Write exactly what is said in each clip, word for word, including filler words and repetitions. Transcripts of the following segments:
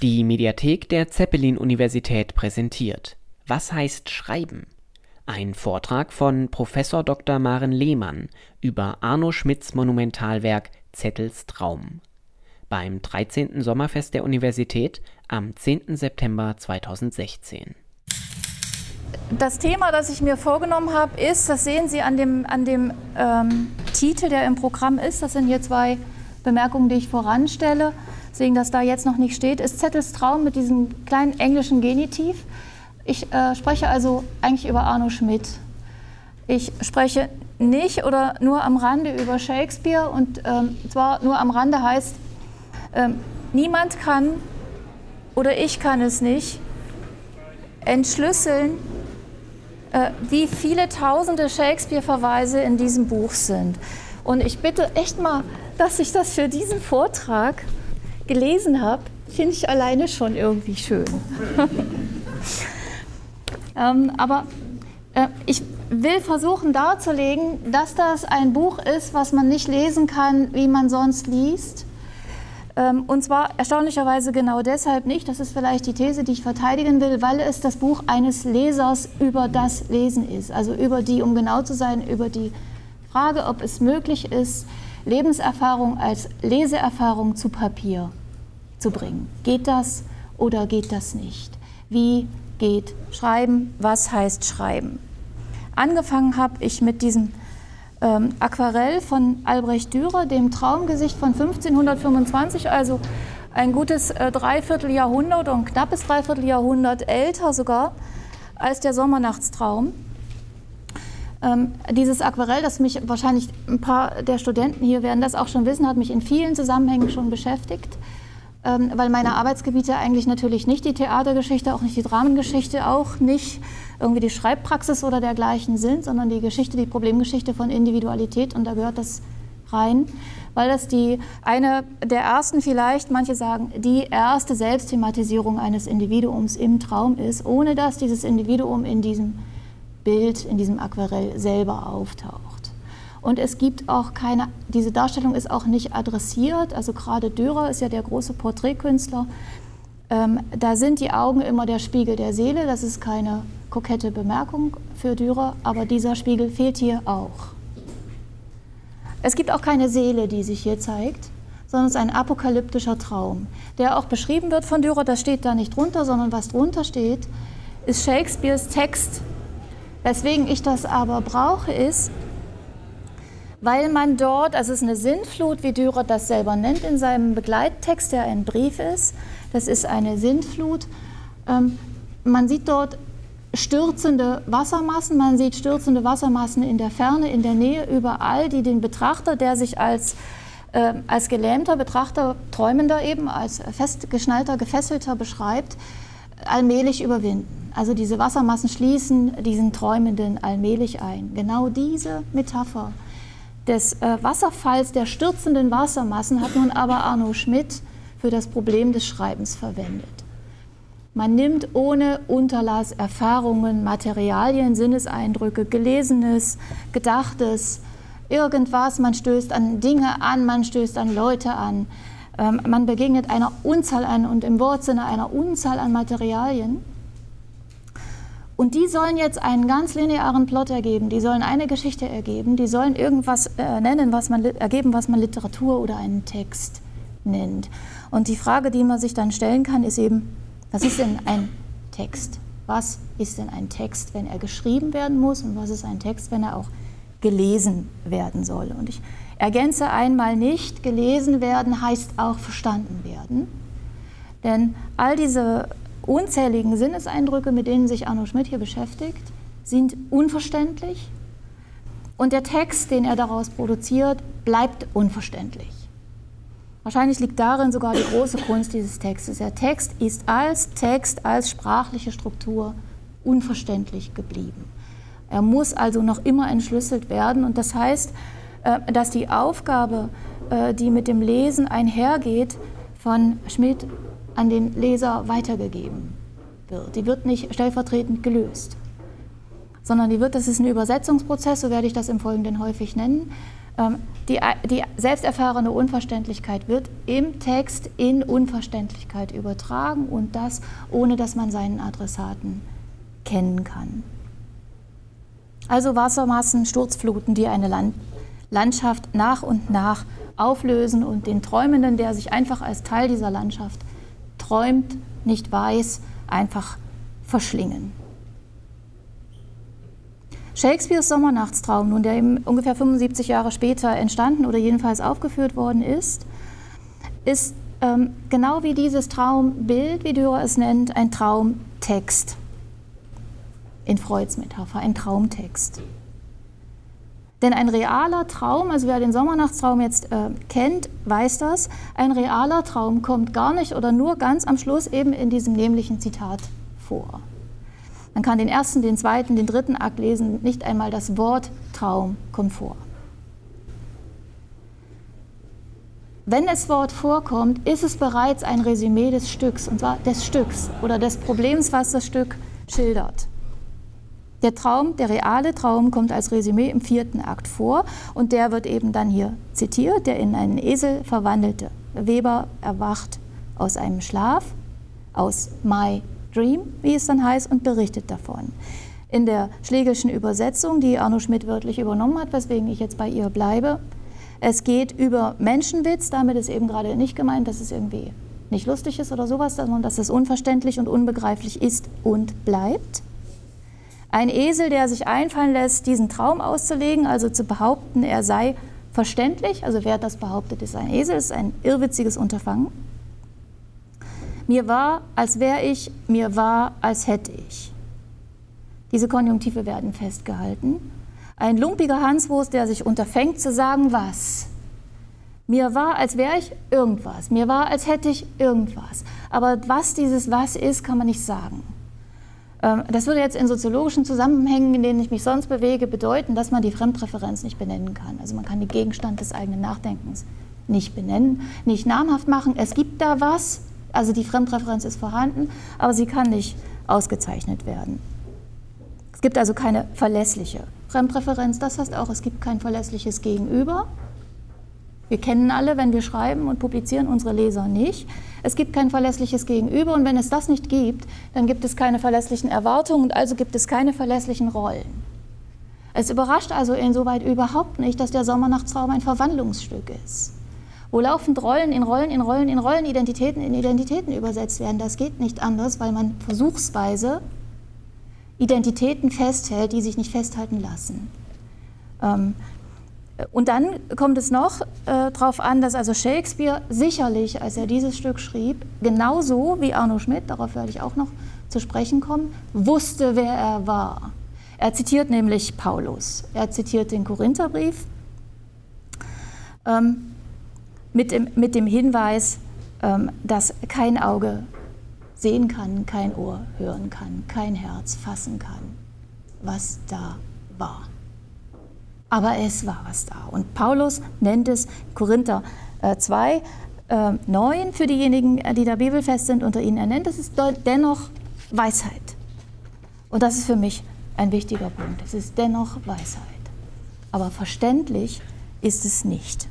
Die Mediathek der Zeppelin-Universität präsentiert Was heißt Schreiben? Ein Vortrag von Professor Doktor Maren Lehmann über Arno Schmidts Monumentalwerk Zettels Traum. Beim dreizehnten Sommerfest der Universität am zehnten September zweitausendsechzehn. Das Thema, das ich mir vorgenommen habe, ist, das sehen Sie an dem, an dem ähm, Titel, der im Programm ist, das sind hier zwei Bemerkungen, die ich voranstelle, deswegen, dass da jetzt noch nicht steht, ist Zettels Traum mit diesem kleinen englischen Genitiv. Ich äh, spreche also eigentlich über Arno Schmidt. Ich spreche nicht oder nur am Rande über Shakespeare, und ähm, zwar nur am Rande heißt, ähm, niemand kann oder ich kann es nicht entschlüsseln, äh, wie viele tausende Shakespeare-Verweise in diesem Buch sind. Und ich bitte echt mal, dass ich das für diesen Vortrag gelesen habe, finde ich alleine schon irgendwie schön. ähm, aber äh, ich will versuchen darzulegen, dass das ein Buch ist, was man nicht lesen kann, wie man sonst liest. Ähm, und zwar erstaunlicherweise genau deshalb nicht, das ist vielleicht die These, die ich verteidigen will, weil es das Buch eines Lesers über das Lesen ist. Also über die, um genau zu sein, über die Frage, ob es möglich ist, Lebenserfahrung als Leseerfahrung zu Papier zu bringen. Geht das oder geht das nicht? Wie geht Schreiben? Was heißt Schreiben? Angefangen habe ich mit diesem ähm, Aquarell von Albrecht Dürer, dem Traumgesicht von fünfzehnhundertfünfundzwanzig, also ein gutes äh, Dreivierteljahrhundert oder ein knappes Dreivierteljahrhundert älter sogar als der Sommernachtstraum. Ähm, dieses Aquarell, das mich wahrscheinlich ein paar der Studenten hier werden das auch schon wissen, hat mich in vielen Zusammenhängen schon beschäftigt, ähm, weil meine Arbeitsgebiete eigentlich natürlich nicht die Theatergeschichte, auch nicht die Dramengeschichte, auch nicht irgendwie die Schreibpraxis oder dergleichen sind, sondern die Geschichte, die Problemgeschichte von Individualität, und da gehört das rein, weil das die eine der ersten, vielleicht, manche sagen, die erste Selbstthematisierung eines Individuums im Traum ist, ohne dass dieses Individuum in diesem Bild, in diesem Aquarell selber auftaucht. Und es gibt auch keine, diese Darstellung ist auch nicht adressiert, also gerade Dürer ist ja der große Porträtkünstler, ähm, da sind die Augen immer der Spiegel der Seele, das ist keine kokette Bemerkung für Dürer, aber dieser Spiegel fehlt hier auch. Es gibt auch keine Seele, die sich hier zeigt, sondern es ist ein apokalyptischer Traum, der auch beschrieben wird von Dürer, das steht da nicht drunter, sondern was drunter steht, ist Shakespeares Text. Weswegen ich das aber brauche, ist, weil man dort, also es ist eine Sintflut, wie Dürer das selber nennt in seinem Begleittext, der ein Brief ist, das ist eine Sintflut. Ähm, man sieht dort stürzende Wassermassen, man sieht stürzende Wassermassen in der Ferne, in der Nähe, überall, die den Betrachter, der sich als, äh, als gelähmter Betrachter, Träumender eben, als festgeschnallter, gefesselter beschreibt, allmählich überwinden. Also diese Wassermassen schließen diesen Träumenden allmählich ein. Genau diese Metapher des äh, Wasserfalls der stürzenden Wassermassen hat nun aber Arno Schmidt für das Problem des Schreibens verwendet. Man nimmt ohne Unterlass Erfahrungen, Materialien, Sinneseindrücke, Gelesenes, Gedachtes, irgendwas, man stößt an Dinge an, man stößt an Leute an, ähm, man begegnet einer Unzahl an und im Wortsinne einer Unzahl an Materialien. Und die sollen jetzt einen ganz linearen Plot ergeben, die sollen eine Geschichte ergeben, die sollen irgendwas äh, nennen, was man ergeben, was man Literatur oder einen Text nennt. Und die Frage, die man sich dann stellen kann, ist eben, was ist denn ein Text? Was ist denn ein Text, wenn er geschrieben werden muss, und was ist ein Text, wenn er auch gelesen werden soll? Und ich ergänze einmal nicht, gelesen werden heißt auch verstanden werden, denn all diese unzähligen Sinneseindrücke, mit denen sich Arno Schmidt hier beschäftigt, sind unverständlich, und der Text, den er daraus produziert, bleibt unverständlich. Wahrscheinlich liegt darin sogar die große Kunst dieses Textes. Der Text ist als Text, als sprachliche Struktur unverständlich geblieben. Er muss also noch immer entschlüsselt werden, und das heißt, dass die Aufgabe, die mit dem Lesen einhergeht, von Schmidt an den Leser weitergegeben wird. Die wird nicht stellvertretend gelöst, sondern die wird, das ist ein Übersetzungsprozess, so werde ich das im Folgenden häufig nennen, Ähm, die, die selbsterfahrene Unverständlichkeit wird im Text in Unverständlichkeit übertragen und das, ohne dass man seinen Adressaten kennen kann. Also Wassermassen, Sturzfluten, die eine Land Landschaft nach und nach auflösen und den Träumenden, der sich einfach als Teil dieser Landschaft träumt, nicht weiß, einfach verschlingen. Shakespeares Sommernachtstraum, nun der eben ungefähr fünfundsiebzig Jahre später entstanden oder jedenfalls aufgeführt worden ist, ist ähm, genau wie dieses Traumbild, wie Dürer es nennt, ein Traumtext. In Freuds Metapher, ein Traumtext. Denn ein realer Traum, also wer den Sommernachtstraum jetzt äh, kennt, weiß das, ein realer Traum kommt gar nicht oder nur ganz am Schluss eben in diesem nämlichen Zitat vor. Man kann den ersten, den zweiten, den dritten Akt lesen, nicht einmal das Wort Traum kommt vor. Wenn das Wort vorkommt, ist es bereits ein Resümee des Stücks, und zwar des Stücks oder des Problems, was das Stück schildert. Der Traum, der reale Traum, kommt als Resümee im vierten Akt vor und der wird eben dann hier zitiert, der in einen Esel verwandelte Weber erwacht aus einem Schlaf, aus My Dream, wie es dann heißt, und berichtet davon. In der Schlegelschen Übersetzung, die Arno Schmidt wörtlich übernommen hat, weswegen ich jetzt bei ihr bleibe, es geht über Menschenwitz, damit ist eben gerade nicht gemeint, dass es irgendwie nicht lustig ist oder sowas, sondern dass es unverständlich und unbegreiflich ist und bleibt. Ein Esel, der sich einfallen lässt, diesen Traum auszulegen, also zu behaupten, er sei verständlich, also wer das behauptet, ist ein Esel, ist ein irrwitziges Unterfangen. Mir war, als wäre ich, mir war, als hätte ich. Diese Konjunktive werden festgehalten. Ein lumpiger Hanswurst, der sich unterfängt zu sagen, was? Mir war, als wäre ich irgendwas. Mir war, als hätte ich irgendwas. Aber was dieses Was ist, kann man nicht sagen. Das würde jetzt in soziologischen Zusammenhängen, in denen ich mich sonst bewege, bedeuten, dass man die Fremdpräferenz nicht benennen kann. Also man kann den Gegenstand des eigenen Nachdenkens nicht benennen, nicht namhaft machen. Es gibt da was, also die Fremdpräferenz ist vorhanden, aber sie kann nicht ausgezeichnet werden. Es gibt also keine verlässliche Fremdpräferenz. Das heißt auch, es gibt kein verlässliches Gegenüber. Wir kennen alle, wenn wir schreiben und publizieren, unsere Leser nicht. Es gibt kein verlässliches Gegenüber und wenn es das nicht gibt, dann gibt es keine verlässlichen Erwartungen und also gibt es keine verlässlichen Rollen. Es überrascht also insoweit überhaupt nicht, dass der Sommernachtstraum ein Verwandlungsstück ist, wo laufend Rollen in Rollen in Rollen in Rollen, Identitäten in Identitäten übersetzt werden. Das geht nicht anders, weil man versuchsweise Identitäten festhält, die sich nicht festhalten lassen. Ähm, Und dann kommt es noch äh, darauf an, dass also Shakespeare sicherlich, als er dieses Stück schrieb, genauso wie Arno Schmidt, darauf werde ich auch noch zu sprechen kommen, wusste, wer er war. Er zitiert nämlich Paulus, er zitiert den Korintherbrief ähm, mit, dem, mit dem Hinweis, ähm, dass kein Auge sehen kann, kein Ohr hören kann, kein Herz fassen kann, was da war. Aber es war was da. Und Paulus nennt es Korinther zwei, neun für diejenigen, die da bibelfest sind unter ihnen. Er nennt es dennoch Weisheit. Und das ist für mich ein wichtiger Punkt. Es ist dennoch Weisheit. Aber verständlich ist es nicht.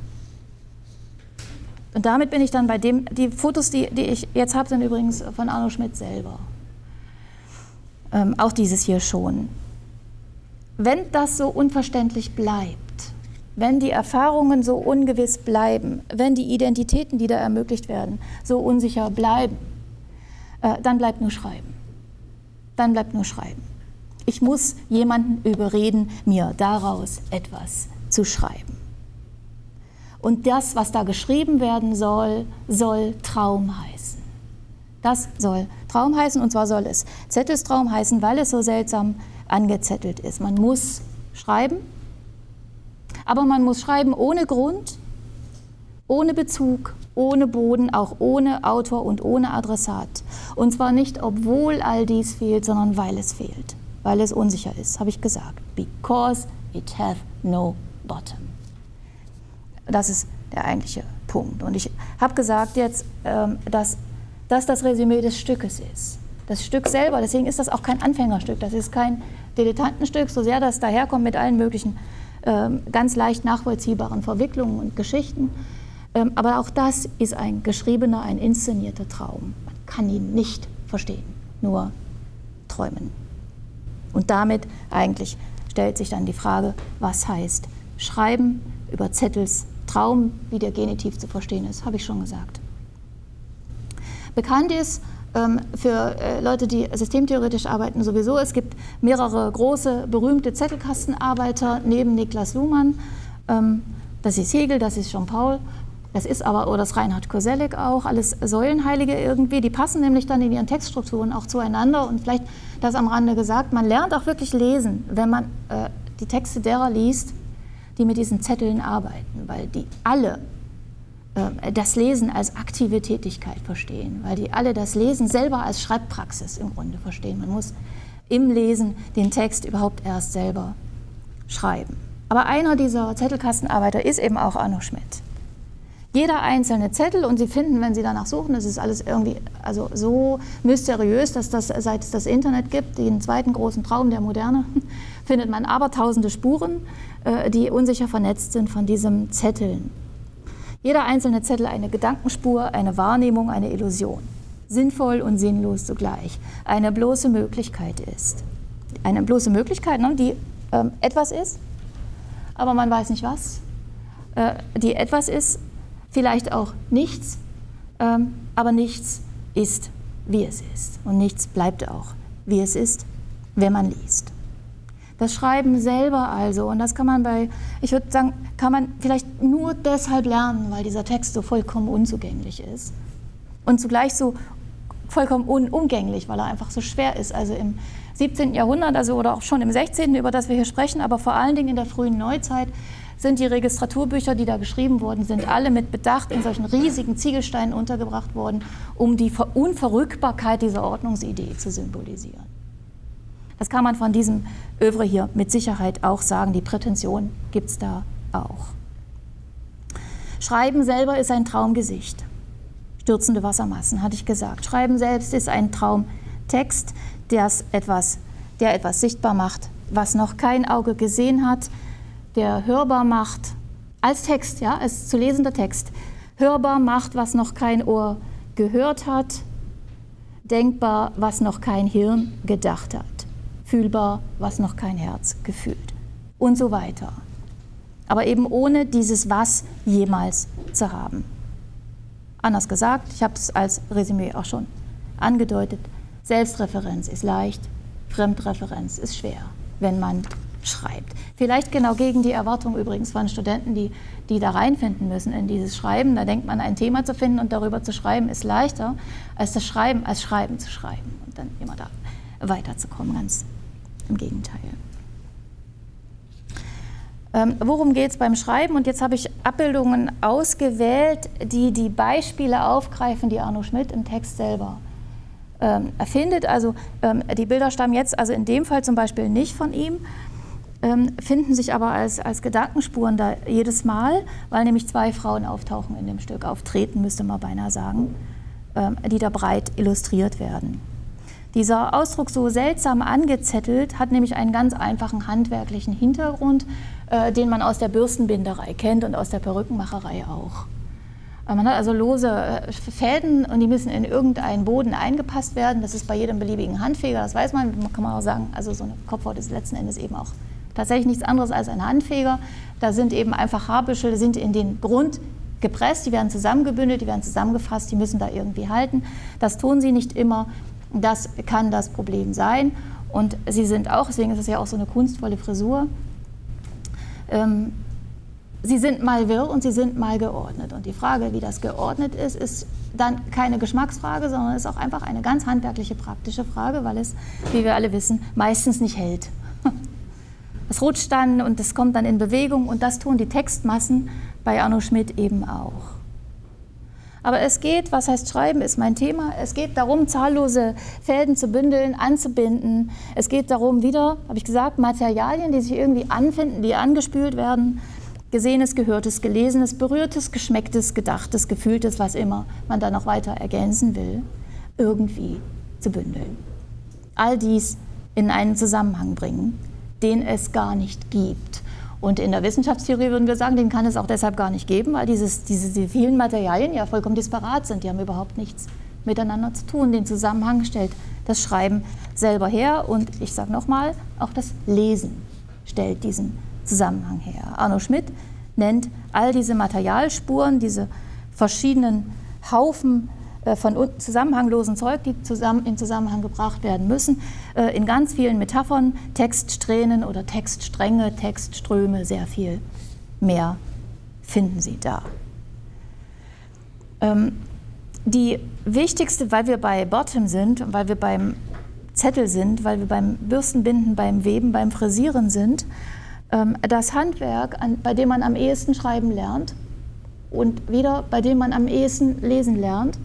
Und damit bin ich dann bei dem, die Fotos, die, die ich jetzt habe, sind übrigens von Arno Schmidt selber. Ähm, auch dieses hier schon. Wenn das so unverständlich bleibt, wenn die Erfahrungen so ungewiss bleiben, wenn die Identitäten, die da ermöglicht werden, so unsicher bleiben, äh, dann bleibt nur Schreiben. Dann bleibt nur Schreiben. Ich muss jemanden überreden, mir daraus etwas zu schreiben. Und das, was da geschrieben werden soll, soll Traum heißen. Das soll Traum heißen, und zwar soll es Zettelstraum heißen, weil es so seltsam angezettelt ist. Man muss schreiben, aber man muss schreiben ohne Grund, ohne Bezug, ohne Boden, auch ohne Autor und ohne Adressat. Und zwar nicht, obwohl all dies fehlt, sondern weil es fehlt, weil es unsicher ist, habe ich gesagt. Because it hath no bottom. Das ist der eigentliche Punkt. Und ich habe gesagt jetzt, dass das das Resümee des Stückes ist. Das Stück selber, deswegen ist das auch kein Anfängerstück, das ist kein Dilettantenstück, so sehr das daherkommt mit allen möglichen ähm, ganz leicht nachvollziehbaren Verwicklungen und Geschichten. Ähm, aber auch das ist ein geschriebener, ein inszenierter Traum. Man kann ihn nicht verstehen, nur träumen. Und damit eigentlich stellt sich dann die Frage, was heißt Schreiben über Zettels Traum, wie der Genitiv zu verstehen ist, habe ich schon gesagt. Bekannt ist ähm, für äh, Leute, die systemtheoretisch arbeiten, sowieso, es gibt mehrere große, berühmte Zettelkastenarbeiter neben Niklas Luhmann. Ähm, das ist Hegel, das ist Jean-Paul, das ist aber, oder das Reinhard Koselleck auch, alles Säulenheilige irgendwie, die passen nämlich dann in ihren Textstrukturen auch zueinander. Und vielleicht das am Rande gesagt, man lernt auch wirklich lesen, wenn man äh, die Texte derer liest, die mit diesen Zetteln arbeiten, weil die alle äh, das Lesen als aktive Tätigkeit verstehen, weil die alle das Lesen selber als Schreibpraxis im Grunde verstehen. Man muss im Lesen den Text überhaupt erst selber schreiben. Aber einer dieser Zettelkastenarbeiter ist eben auch Arno Schmidt. Jeder einzelne Zettel, und Sie finden, wenn Sie danach suchen, das ist alles irgendwie also so mysteriös, dass das, seit es das Internet gibt, den zweiten großen Traum der Moderne, findet man abertausende Spuren, äh, die unsicher vernetzt sind von diesem Zetteln. Jeder einzelne Zettel eine Gedankenspur, eine Wahrnehmung, eine Illusion. Sinnvoll und sinnlos zugleich. Eine bloße Möglichkeit ist. Eine bloße Möglichkeit, ne, die äh, etwas ist, aber man weiß nicht was. Äh, die etwas ist, vielleicht auch nichts, ähm, aber nichts ist, wie es ist. Und nichts bleibt auch, wie es ist, wenn man liest. Das Schreiben selber also, und das kann man bei, ich würde sagen, kann man vielleicht nur deshalb lernen, weil dieser Text so vollkommen unzugänglich ist. Und zugleich so vollkommen unumgänglich, weil er einfach so schwer ist. Also im siebzehnten Jahrhundert, also oder auch schon im sechzehnten, über das wir hier sprechen, aber vor allen Dingen in der frühen Neuzeit, sind die Registraturbücher, die da geschrieben worden sind, alle mit Bedacht in solchen riesigen Ziegelsteinen untergebracht worden, um die Unverrückbarkeit dieser Ordnungsidee zu symbolisieren. Das kann man von diesem Övre hier mit Sicherheit auch sagen. Die Prätension gibt es da auch. Schreiben selber ist ein Traumgesicht. Stürzende Wassermassen, hatte ich gesagt. Schreiben selbst ist ein Traumtext, der's etwas, der etwas sichtbar macht, was noch kein Auge gesehen hat, der hörbar macht, als Text, ja, als zu lesender Text, hörbar macht, was noch kein Ohr gehört hat, denkbar, was noch kein Hirn gedacht hat, fühlbar, was noch kein Herz gefühlt und so weiter. Aber eben ohne dieses Was jemals zu haben. Anders gesagt, ich habe es als Resümee auch schon angedeutet, Selbstreferenz ist leicht, Fremdreferenz ist schwer, wenn man schreibt. Vielleicht genau gegen die Erwartung übrigens von Studenten, die, die da reinfinden müssen in dieses Schreiben. Da denkt man, ein Thema zu finden und darüber zu schreiben, ist leichter, als das Schreiben als Schreiben zu schreiben und dann immer da weiterzukommen, ganz im Gegenteil. Ähm, worum geht es beim Schreiben? Und jetzt habe ich Abbildungen ausgewählt, die die Beispiele aufgreifen, die Arno Schmidt im Text selber ähm, erfindet. Also ähm, die Bilder stammen jetzt, also in dem Fall zum Beispiel nicht von ihm, ähm, finden sich aber als, als Gedankenspuren da jedes Mal, weil nämlich zwei Frauen auftauchen in dem Stück, auftreten, müsste man beinahe sagen, ähm, die da breit illustriert werden. Dieser Ausdruck so seltsam angezettelt hat nämlich einen ganz einfachen handwerklichen Hintergrund, äh, den man aus der Bürstenbinderei kennt und aus der Perückenmacherei auch. Äh, man hat also lose äh, Fäden und die müssen in irgendeinen Boden eingepasst werden. Das ist bei jedem beliebigen Handfeger, das weiß man, kann man auch sagen, also so eine Kopfhaut ist letzten Endes eben auch tatsächlich nichts anderes als ein Handfeger. Da sind eben einfach Haarbüschel, sind in den Grund gepresst, die werden zusammengebündelt, die werden zusammengefasst, die müssen da irgendwie halten. Das tun sie nicht immer. Das kann das Problem sein. Und sie sind auch, deswegen ist es ja auch so eine kunstvolle Frisur, ähm, sie sind mal wirr und sie sind mal geordnet. Und die Frage, wie das geordnet ist, ist dann keine Geschmacksfrage, sondern ist auch einfach eine ganz handwerkliche, praktische Frage, weil es, wie wir alle wissen, meistens nicht hält. Es rutscht dann und es kommt dann in Bewegung und das tun die Textmassen bei Arno Schmidt eben auch. Aber es geht, was heißt Schreiben, ist mein Thema, es geht darum, zahllose Fäden zu bündeln, anzubinden. Es geht darum, wieder, habe ich gesagt, Materialien, die sich irgendwie anfinden, die angespült werden. Gesehenes, Gehörtes, Gelesenes, Berührtes, Geschmecktes, Gedachtes, Gefühltes, was immer man da noch weiter ergänzen will, irgendwie zu bündeln. All dies in einen Zusammenhang bringen, den es gar nicht gibt. Und in der Wissenschaftstheorie würden wir sagen, den kann es auch deshalb gar nicht geben, weil dieses, diese, diese vielen Materialien ja vollkommen disparat sind. Die haben überhaupt nichts miteinander zu tun. Den Zusammenhang stellt das Schreiben selber her. Und ich sage nochmal, auch das Lesen stellt diesen Zusammenhang her. Arno Schmidt nennt all diese Materialspuren, diese verschiedenen Haufen von zusammenhanglosen Zeug, die zusammen in Zusammenhang gebracht werden müssen, in ganz vielen Metaphern, Textsträhnen oder Textstränge, Textströme, sehr viel mehr finden Sie da. Ähm, die wichtigste, weil wir bei Bottom sind, weil wir beim Zettel sind, weil wir beim Bürstenbinden, beim Weben, beim Frisieren sind, ähm, das Handwerk, an, bei dem man am ehesten schreiben lernt und wieder bei dem man am ehesten lesen lernt,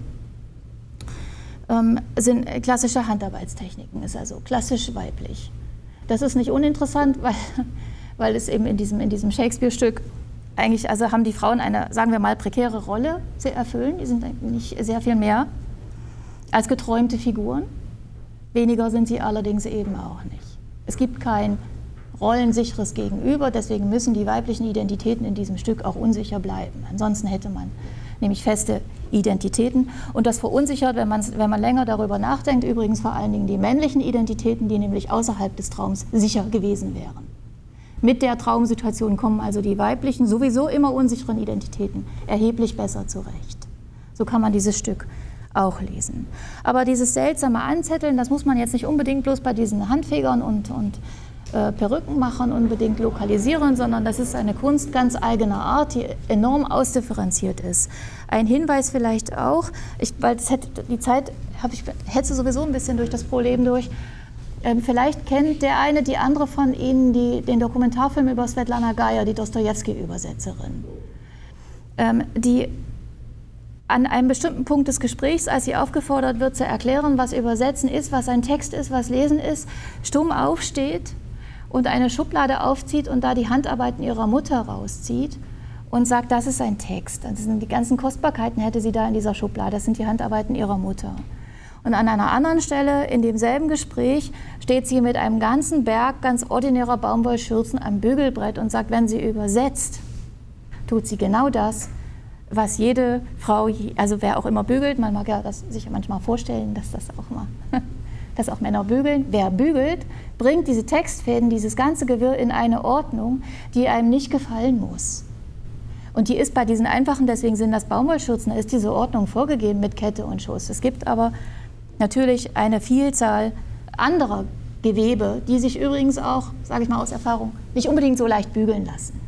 ähm, sind klassische Handarbeitstechniken, ist also klassisch weiblich. Das ist nicht uninteressant, weil, weil es eben in diesem, in diesem Shakespeare-Stück eigentlich, also haben die Frauen eine, sagen wir mal, prekäre Rolle zu erfüllen. Die sind nicht sehr viel mehr als geträumte Figuren. Weniger sind sie allerdings eben auch nicht. Es gibt kein rollensicheres Gegenüber, deswegen müssen die weiblichen Identitäten in diesem Stück auch unsicher bleiben. Ansonsten hätte man nämlich feste Identitäten. Und das verunsichert, wenn man, wenn man länger darüber nachdenkt, übrigens vor allen Dingen die männlichen Identitäten, die nämlich außerhalb des Traums sicher gewesen wären. Mit der Traumsituation kommen also die weiblichen, sowieso immer unsicheren Identitäten erheblich besser zurecht. So kann man dieses Stück auch lesen. Aber dieses seltsame Anzetteln, das muss man jetzt nicht unbedingt bloß bei diesen Handfegern und, und äh, Perückenmachern unbedingt lokalisieren, sondern das ist eine Kunst ganz eigener Art, die enorm ausdifferenziert ist. Ein Hinweis vielleicht auch, ich, weil das hätte, die Zeit hab ich, hetze sowieso ein bisschen durch das Problem durch. Ähm, vielleicht kennt der eine, die andere von Ihnen die, den Dokumentarfilm über Svetlana Geier, die Dostojewski-Übersetzerin. Ähm, die an einem bestimmten Punkt des Gesprächs, als sie aufgefordert wird zu erklären, was Übersetzen ist, was ein Text ist, was Lesen ist, stumm aufsteht und eine Schublade aufzieht und da die Handarbeiten ihrer Mutter rauszieht und sagt, das ist ein Text. Das sind die ganzen Kostbarkeiten hätte sie da in dieser Schublade, das sind die Handarbeiten ihrer Mutter. Und an einer anderen Stelle in demselben Gespräch steht sie mit einem ganzen Berg ganz ordinärer Baumwollschürzen am Bügelbrett und sagt, wenn sie übersetzt, tut sie genau das, was jede Frau, also wer auch immer bügelt, man mag ja das sich manchmal vorstellen, dass das auch mal, dass auch Männer bügeln. Wer bügelt, bringt diese Textfäden, dieses ganze Gewirr in eine Ordnung, die einem nicht gefallen muss. Und die ist bei diesen einfachen, deswegen sind das Baumwollschürzen, ist diese Ordnung vorgegeben mit Kette und Schuss. Es gibt aber natürlich eine Vielzahl anderer Gewebe, die sich übrigens auch, sage ich mal aus Erfahrung, nicht unbedingt so leicht bügeln lassen.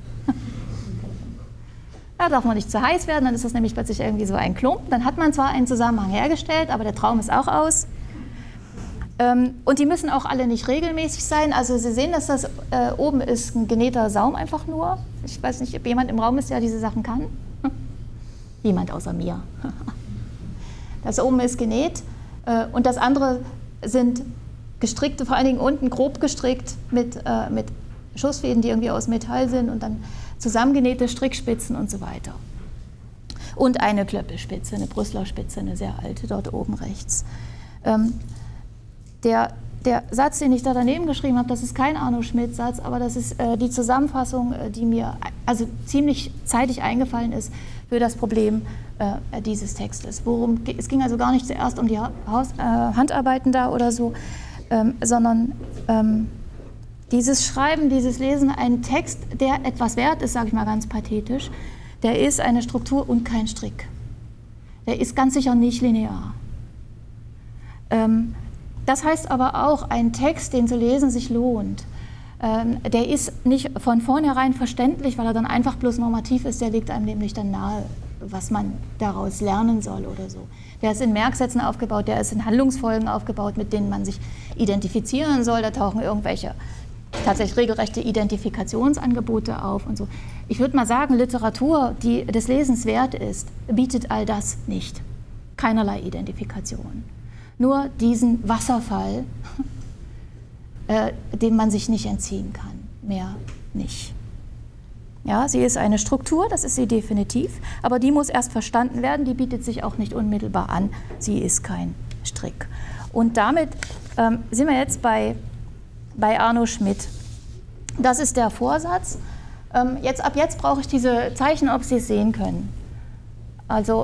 Da darf man nicht zu heiß werden, dann ist das nämlich plötzlich irgendwie so ein Klumpen. Dann hat man zwar einen Zusammenhang hergestellt, aber der Traum ist auch aus. Und die müssen auch alle nicht regelmäßig sein. Also Sie sehen, dass das äh, oben ist ein genähter Saum einfach nur. Ich weiß nicht, ob jemand im Raum ist, der diese Sachen kann. Niemand außer mir. Das oben ist genäht äh, und das andere sind gestrickte, vor allen Dingen unten grob gestrickt mit, äh, mit Schussfäden, die irgendwie aus Metall sind und dann zusammengenähte Strickspitzen und so weiter. Und eine Klöppelspitze, eine Brüsseler Spitze, eine sehr alte, dort oben rechts. Ähm, der, der Satz, den ich da daneben geschrieben habe, das ist kein Arno Schmidt-Satz, aber das ist äh, die Zusammenfassung, äh, die mir also ziemlich zeitig eingefallen ist für das Problem äh, dieses Textes. Worum, es ging also gar nicht zuerst um die Haus, äh, Handarbeiten da oder so, ähm, sondern ähm, dieses Schreiben, dieses Lesen, ein Text, der etwas wert ist, sage ich mal ganz pathetisch, der ist eine Struktur und kein Strick. Der ist ganz sicher nicht linear. Ähm, das heißt aber auch, ein Text, den zu lesen sich lohnt, ähm, der ist nicht von vornherein verständlich, weil er dann einfach bloß normativ ist, der legt einem nämlich dann nahe, was man daraus lernen soll oder so. Der ist in Merksätzen aufgebaut, der ist in Handlungsfolgen aufgebaut, mit denen man sich identifizieren soll, da tauchen irgendwelche tatsächlich regelrechte Identifikationsangebote auf und so. Ich würde mal sagen, Literatur, die des Lesens wert ist, bietet all das nicht. Keinerlei Identifikation. Nur diesen Wasserfall, äh, dem man sich nicht entziehen kann. Mehr nicht. Ja, sie ist eine Struktur, das ist sie definitiv, aber die muss erst verstanden werden, die bietet sich auch nicht unmittelbar an. Sie ist kein Strick. Und damit ähm, sind wir jetzt bei bei Arno Schmidt. Das ist der Vorsatz. Ähm, jetzt, ab jetzt brauche ich diese Zeichen, ob Sie es sehen können. Also,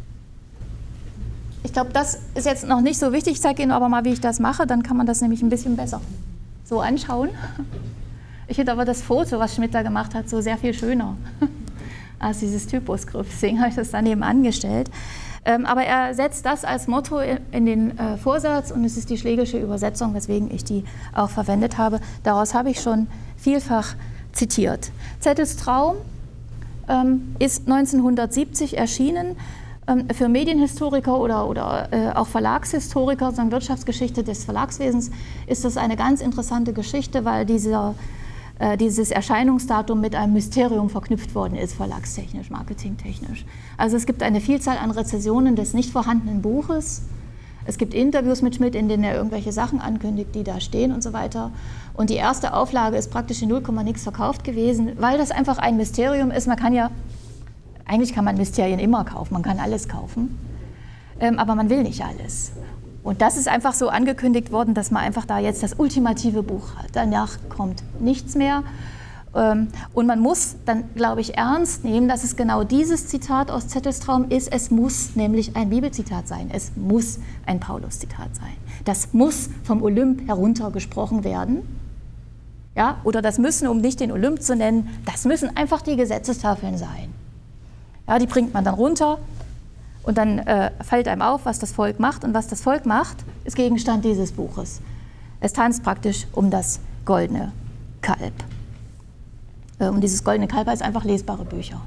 ich glaube, das ist jetzt noch nicht so wichtig. Ich zeige Ihnen aber mal, wie ich das mache, dann kann man das nämlich ein bisschen besser so anschauen. Ich finde aber das Foto, was Schmidt da gemacht hat, so sehr viel schöner als dieses Typusgriff. Deswegen habe ich das daneben angestellt. Ähm, aber er setzt das als Motto in den äh, Vorsatz und es ist die Schlegel'sche Übersetzung, weswegen ich die auch verwendet habe. Daraus habe ich schon vielfach zitiert. Zettels Traum ähm, ist neunzehnhundertsiebzig erschienen. Ähm, für Medienhistoriker oder, oder äh, auch Verlagshistoriker, so eine Wirtschaftsgeschichte des Verlagswesens, ist das eine ganz interessante Geschichte, weil dieser, äh, dieses Erscheinungsdatum mit einem Mysterium verknüpft worden ist, verlagstechnisch, marketingtechnisch. Also es gibt eine Vielzahl an Rezensionen des nicht vorhandenen Buches. Es gibt Interviews mit Schmidt, in denen er irgendwelche Sachen ankündigt, die da stehen und so weiter. Und die erste Auflage ist praktisch in null Komma nix verkauft gewesen, weil das einfach ein Mysterium ist. Man kann ja, eigentlich kann man Mysterien immer kaufen, man kann alles kaufen, ähm, aber man will nicht alles. Und das ist einfach so angekündigt worden, dass man einfach da jetzt das ultimative Buch hat. Danach kommt nichts mehr. Ähm, und man muss dann, glaube ich, ernst nehmen, dass es genau dieses Zitat aus Zettels Traum ist. Es muss nämlich ein Bibelzitat sein. Es muss ein Paulus-Zitat sein. Das muss vom Olymp heruntergesprochen werden. Ja, oder das müssen, um nicht den Olymp zu nennen, das müssen einfach die Gesetzestafeln sein. Ja, die bringt man dann runter und dann äh, fällt einem auf, was das Volk macht. Und was das Volk macht, ist Gegenstand dieses Buches. Es tanzt praktisch um das goldene Kalb. Äh, und dieses goldene Kalb heißt einfach lesbare Bücher.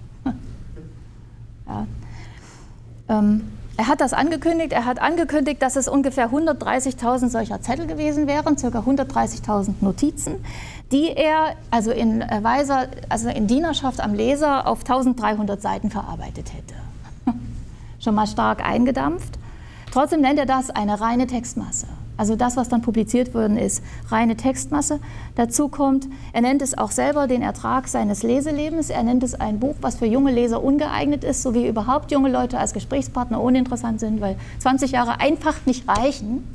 Ja. Ähm, er hat das angekündigt. Er hat angekündigt, dass es ungefähr hundertdreißigtausend solcher Zettel gewesen wären, ca. hundertdreißigtausend Notizen, die er also in weiser, also in Dienerschaft am Leser auf eintausenddreihundert Seiten verarbeitet hätte. Schon mal stark eingedampft. Trotzdem nennt er das eine reine Textmasse. Also das, was dann publiziert worden ist, reine Textmasse. Dazu kommt, er nennt es auch selber den Ertrag seines Leselebens. Er nennt es ein Buch, was für junge Leser ungeeignet ist, so wie überhaupt junge Leute als Gesprächspartner uninteressant sind, weil zwanzig Jahre einfach nicht reichen,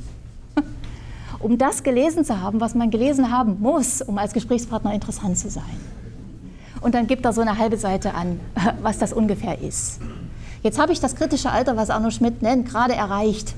um das gelesen zu haben, was man gelesen haben muss, um als Gesprächspartner interessant zu sein. Und dann gibt er so eine halbe Seite an, was das ungefähr ist. Jetzt habe ich das kritische Alter, was Arno Schmidt nennt, gerade erreicht.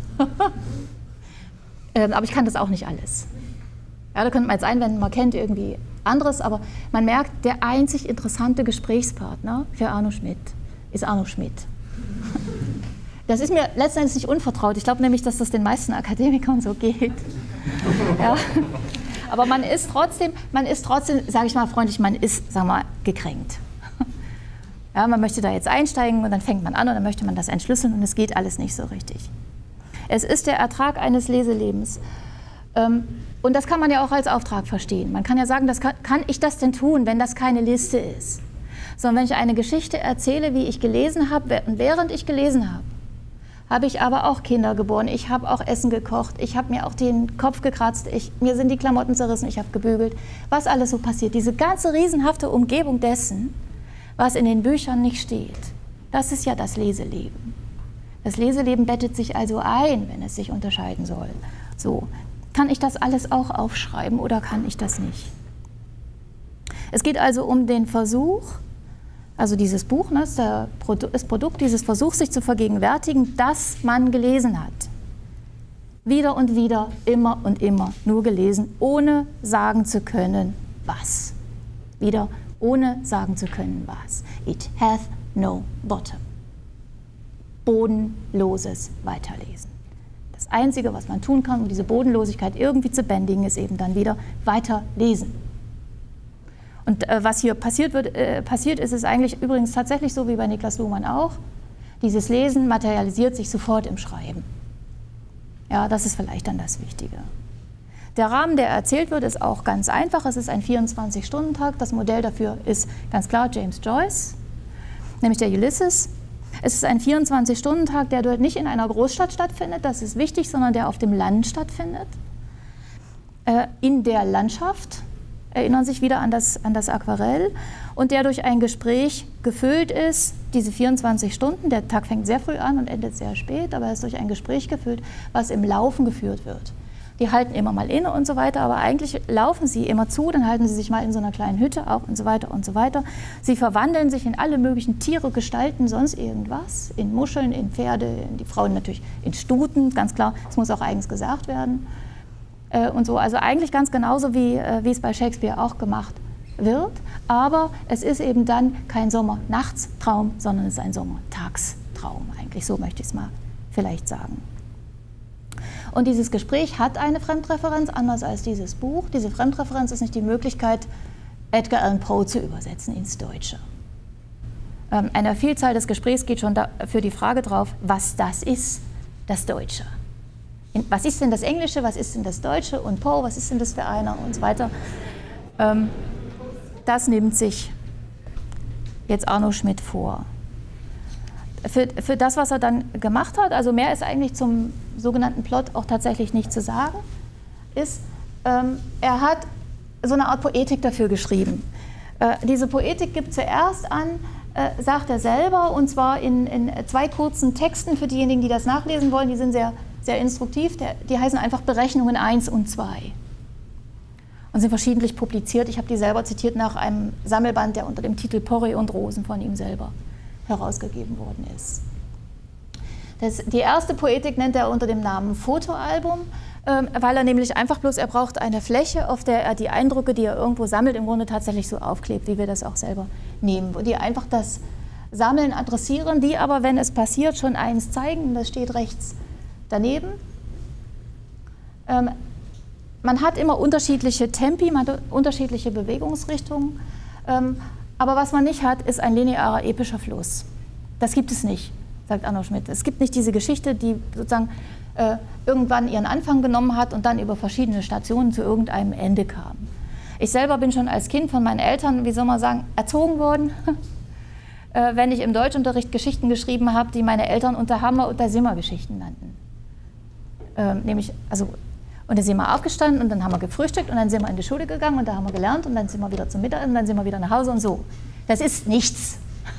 ähm, aber ich kann das auch nicht alles. Ja, da könnte man jetzt einwenden, man kennt irgendwie anderes, aber man merkt, der einzig interessante Gesprächspartner für Arno Schmidt ist Arno Schmidt. Das ist mir letztendlich nicht unvertraut. Ich glaube nämlich, dass das den meisten Akademikern so geht. Ja. Aber man ist trotzdem, man ist trotzdem, sage ich mal freundlich, man ist, sagen wir mal, gekränkt. Ja, man möchte da jetzt einsteigen und dann fängt man an und dann möchte man das entschlüsseln und es geht alles nicht so richtig. Es ist der Ertrag eines Leselebens. Ähm, und das kann man ja auch als Auftrag verstehen. Man kann ja sagen, das kann, kann ich das denn tun, wenn das keine Liste ist? Sondern wenn ich eine Geschichte erzähle, wie ich gelesen habe, und während ich gelesen habe, habe ich aber auch Kinder geboren, ich habe auch Essen gekocht, ich habe mir auch den Kopf gekratzt, ich, mir sind die Klamotten zerrissen, ich habe gebügelt, was alles so passiert. Diese ganze riesenhafte Umgebung dessen, was in den Büchern nicht steht, das ist ja das Leseleben. Das Leseleben bettet sich also ein, wenn es sich unterscheiden soll. So, kann ich das alles auch aufschreiben oder kann ich das nicht? Es geht also um den Versuch, also dieses Buch, ne, ist der Produ- das Produkt dieses Versuchs, sich zu vergegenwärtigen, dass man gelesen hat. Wieder und wieder, immer und immer, nur gelesen, ohne sagen zu können, was. Wieder, ohne sagen zu können, was. It hath no bottom. Bodenloses Weiterlesen. Das Einzige, was man tun kann, um diese Bodenlosigkeit irgendwie zu bändigen, ist eben dann wieder weiterlesen. Und äh, was hier passiert, wird, äh, passiert ist, ist eigentlich übrigens tatsächlich so wie bei Niklas Luhmann auch. Dieses Lesen materialisiert sich sofort im Schreiben. Ja, das ist vielleicht dann das Wichtige. Der Rahmen, der erzählt wird, ist auch ganz einfach. Es ist ein vierundzwanzig-Stunden-Tag. Das Modell dafür ist ganz klar James Joyce, nämlich der Ulysses. Es ist ein vierundzwanzig-Stunden-Tag, der dort nicht in einer Großstadt stattfindet, das ist wichtig, sondern der auf dem Land stattfindet. Äh, in der Landschaft, erinnern sich wieder an das, an das Aquarell, und der durch ein Gespräch gefüllt ist, diese vierundzwanzig Stunden, der Tag fängt sehr früh an und endet sehr spät, aber er ist durch ein Gespräch gefüllt, was im Laufen geführt wird. die halten immer mal inne und so weiter, aber eigentlich laufen sie immer zu, dann halten sie sich mal in so einer kleinen Hütte auf und so weiter und so weiter. Sie verwandeln sich in alle möglichen Tiere, Gestalten, sonst irgendwas, in Muscheln, in Pferde, in die Frauen natürlich in Stuten, ganz klar, es muss auch eigens gesagt werden. Äh, und so, also eigentlich ganz genauso, wie, äh, wie es bei Shakespeare auch gemacht wird, aber es ist eben dann kein Sommernachtstraum, sondern es ist ein Sommertagstraum, eigentlich, so möchte ich es mal vielleicht sagen. Und dieses Gespräch hat eine Fremdreferenz, anders als dieses Buch. Diese Fremdreferenz ist nicht die Möglichkeit, Edgar Allan Poe zu übersetzen ins Deutsche. Ähm, eine Vielzahl des Gesprächs geht schon da, für die Frage drauf, was das ist, das Deutsche. In, was ist denn das Englische, was ist denn das Deutsche und Poe, was ist denn das für einer und so weiter. Ähm, das nimmt sich jetzt Arno Schmidt vor. Für, für das, was er dann gemacht hat, also mehr ist eigentlich zum sogenannten Plot auch tatsächlich nicht zu sagen, ist, ähm, er hat so eine Art Poetik dafür geschrieben. Äh, diese Poetik gibt zuerst an, äh, sagt er selber, und zwar in, in zwei kurzen Texten für diejenigen, die das nachlesen wollen, die sind sehr, sehr instruktiv, der, die heißen einfach Berechnungen eins und zwei. Und sind verschiedentlich publiziert. Ich habe die selber zitiert nach einem Sammelband, der unter dem Titel Porree und Rosen von ihm selber herausgegeben worden ist. Das, die erste Poetik nennt er unter dem Namen Fotoalbum, ähm, weil er nämlich einfach bloß, er braucht eine Fläche, auf der er die Eindrücke, die er irgendwo sammelt, im Grunde tatsächlich so aufklebt, wie wir das auch selber nehmen, die einfach das Sammeln adressieren, die aber, wenn es passiert, schon eins zeigen, das steht rechts daneben. Ähm, man hat immer unterschiedliche Tempi, man hat unterschiedliche Bewegungsrichtungen, ähm, aber was man nicht hat, ist ein linearer epischer Fluss. Das gibt es nicht, sagt Arno Schmidt. Es gibt nicht diese Geschichte, die sozusagen äh, irgendwann ihren Anfang genommen hat und dann über verschiedene Stationen zu irgendeinem Ende kam. Ich selber bin schon als Kind von meinen Eltern, wie soll man sagen, erzogen worden, äh, wenn ich im Deutschunterricht Geschichten geschrieben habe, die meine Eltern unter Hammer- und Simmer-Geschichten nannten. Ähm, nämlich, also, und da sind wir aufgestanden und dann haben wir gefrühstückt und dann sind wir in die Schule gegangen und da haben wir gelernt und dann sind wir wieder zum Mittagessen und dann sind wir wieder nach Hause und so. Das ist nichts.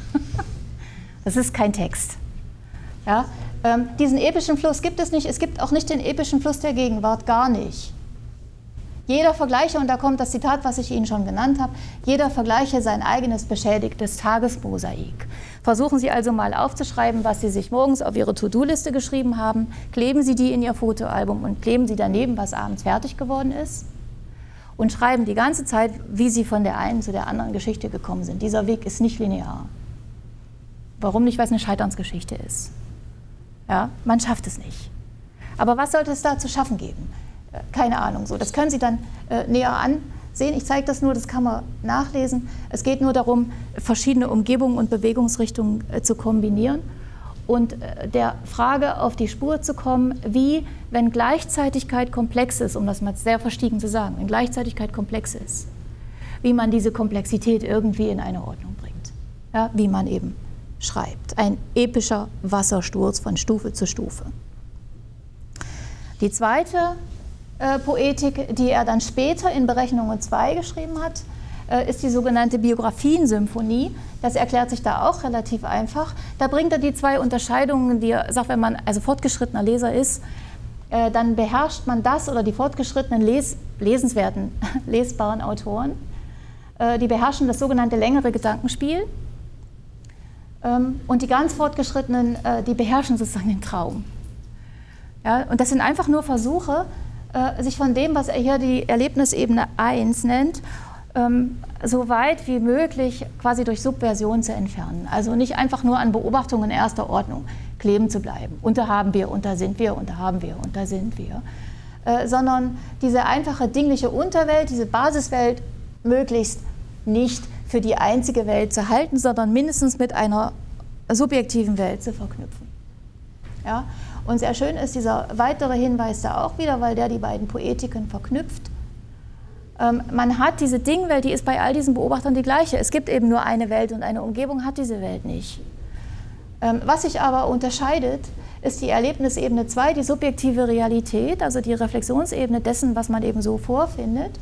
Das ist kein Text. Ja? Ähm, diesen epischen Fluss gibt es nicht. Es gibt auch nicht den epischen Fluss der Gegenwart, gar nicht. Jeder vergleiche, und da kommt das Zitat, was ich Ihnen schon genannt habe, jeder vergleiche sein eigenes beschädigtes Tagesmosaik. Versuchen Sie also mal aufzuschreiben, was Sie sich morgens auf Ihre To-Do-Liste geschrieben haben, kleben Sie die in Ihr Fotoalbum und kleben Sie daneben, was abends fertig geworden ist und schreiben die ganze Zeit, wie Sie von der einen zu der anderen Geschichte gekommen sind. Dieser Weg ist nicht linear. Warum nicht? Weil es eine Scheiternsgeschichte ist. Ja, man schafft es nicht. Aber was sollte es da zu schaffen geben? Keine Ahnung. So, das können Sie dann äh, näher ansehen. Ich zeige das nur, das kann man nachlesen. Es geht nur darum, verschiedene Umgebungen und Bewegungsrichtungen äh, zu kombinieren und äh, der Frage auf die Spur zu kommen, wie, wenn Gleichzeitigkeit komplex ist, um das mal sehr verstiegen zu sagen, wenn Gleichzeitigkeit komplex ist, wie man diese Komplexität irgendwie in eine Ordnung bringt. Ja, wie man eben schreibt. Ein epischer Wassersturz von Stufe zu Stufe. Die zweite äh, Poetik, die er dann später in Berechnungen zwei geschrieben hat, äh, ist die sogenannte Biographiensymphonie. Das erklärt sich da auch relativ einfach. Da bringt er die zwei Unterscheidungen, die er sagt, wenn man also fortgeschrittener Leser ist, äh, dann beherrscht man das oder die fortgeschrittenen les lesenswerten, lesbaren Autoren, äh, die beherrschen das sogenannte längere Gedankenspiel. Und die ganz Fortgeschrittenen, die beherrschen sozusagen den Traum. Ja, und das sind einfach nur Versuche, sich von dem, was er hier die Erlebnisebene eins nennt, so weit wie möglich quasi durch Subversion zu entfernen. Also nicht einfach nur an Beobachtungen erster Ordnung kleben zu bleiben. Und da haben wir, und da sind wir, und da haben wir, und da sind wir. Sondern diese einfache dingliche Unterwelt, diese Basiswelt möglichst nicht für die einzige Welt zu halten, sondern mindestens mit einer subjektiven Welt zu verknüpfen. Ja? Und sehr schön ist dieser weitere Hinweis da auch wieder, weil der die beiden Poetiken verknüpft. Ähm, man hat diese Dingwelt, die ist bei all diesen Beobachtern die gleiche. Es gibt eben nur eine Welt und eine Umgebung hat diese Welt nicht. Ähm, was sich aber unterscheidet, ist die Erlebnisebene zwei, die subjektive Realität, also die Reflexionsebene dessen, was man eben so vorfindet.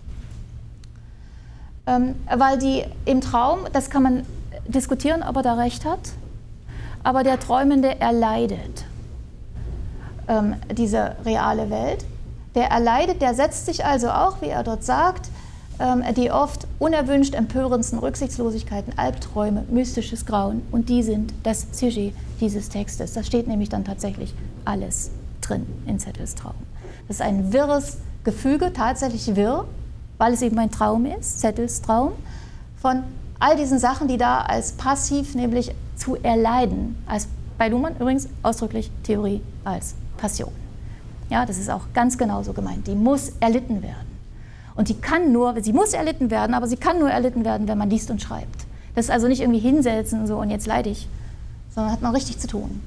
Ähm, weil die im Traum, das kann man diskutieren, ob er da recht hat, aber der Träumende erleidet ähm, diese reale Welt. Der erleidet, der setzt sich also auch, wie er dort sagt, ähm, die oft unerwünscht empörendsten Rücksichtslosigkeiten, Albträume, mystisches Grauen. Und die sind das Sujet dieses Textes. Da steht nämlich dann tatsächlich alles drin in Zettels Traum. Das ist ein wirres Gefüge, tatsächlich wirr, weil es eben ein Traum ist, Zettels Traum, von all diesen Sachen, die da als passiv, nämlich zu erleiden, als bei Luhmann übrigens ausdrücklich Theorie als Passion. Ja, das ist auch ganz genauso gemeint. Die muss erlitten werden. Und die kann nur, sie muss erlitten werden, aber sie kann nur erlitten werden, wenn man liest und schreibt. Das ist also nicht irgendwie hinsetzen so und jetzt leide ich, sondern hat man richtig zu tun.